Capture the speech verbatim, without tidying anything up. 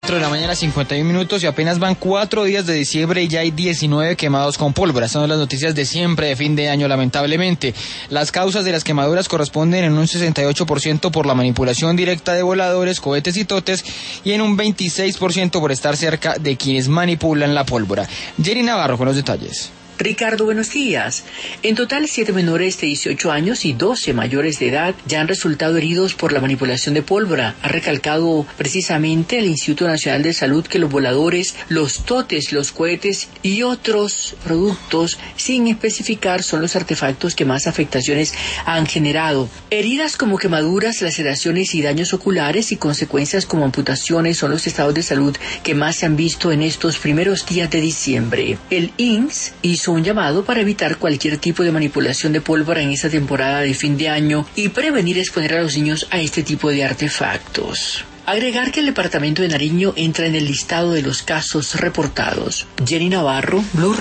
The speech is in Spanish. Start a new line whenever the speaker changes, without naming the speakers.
de la mañana, cincuenta y un minutos, y apenas van cuatro días de diciembre y ya hay diecinueve quemados con pólvora. Son las noticias de siempre de fin de año, lamentablemente. Las causas de las quemaduras corresponden en un sesenta y ocho por ciento por la manipulación directa de voladores, cohetes y totes, y en un veintiséis por ciento por estar cerca de quienes manipulan la pólvora. Jenny Navarro con los detalles.
Ricardo, buenos días. En total, siete menores de dieciocho años y doce mayores de edad ya han resultado heridos por la manipulación de pólvora. Ha recalcado precisamente el Instituto Nacional de Salud que los voladores, los totes, los cohetes y otros productos, sin especificar, son los artefactos que más afectaciones han generado. Heridas como quemaduras, laceraciones y daños oculares y consecuencias como amputaciones son los estados de salud que más se han visto en estos primeros días de diciembre. El I N S hizo un llamado para evitar cualquier tipo de manipulación de pólvora en esta temporada de fin de año y prevenir exponer a los niños a este tipo de artefactos. Agregar que el departamento de Nariño entra en el listado de los casos reportados. Jenny Navarro, Blue